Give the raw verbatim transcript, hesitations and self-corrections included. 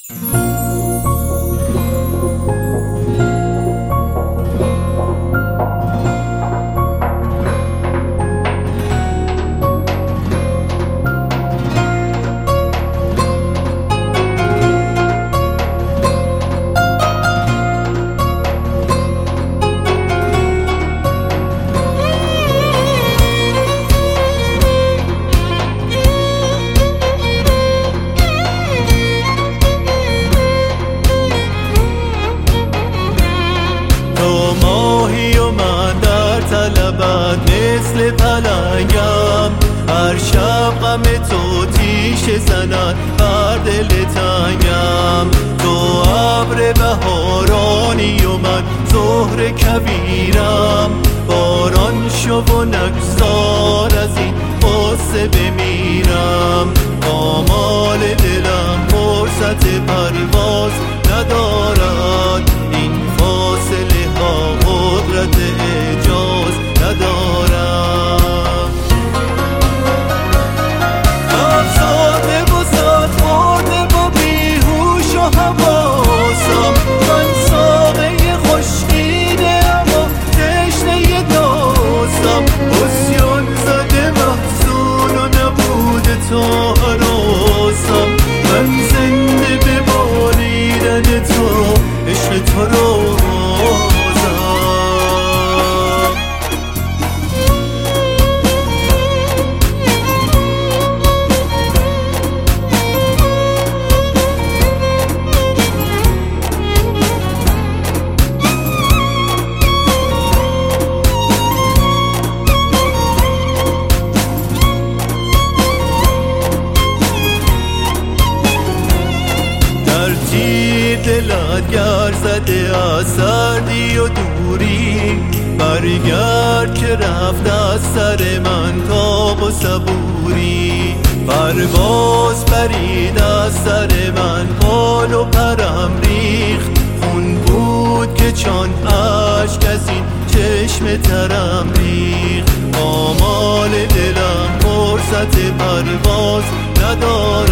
مثل پلنگم هر شب غم تو تیشه زند بر دل تنگم. تو ابر بهارانی و من زهر کویرم، باران شو و نگذار از این غصه بمیرم. آمال دلم فرصت پرواز ندارد، این فاصله ها قدرت اعجاز ندارم. افسرده و سر خورده با بیهوش و حواسم، من ساقه خشکیده اما تشنه داستم. عصیان زده محزون و نبوده تا هراسم، من زنده به بالیدن تو عشق تو رو دلت گر زده از سردی و دوری، برگرد که رفت از سر من تاب و صبوری. پرواز پرید از سر من بال و پرم ریخت، خون بود که چون اشک از این چشم ترم ریخت. آمال دلم فرصت پرواز ندارد،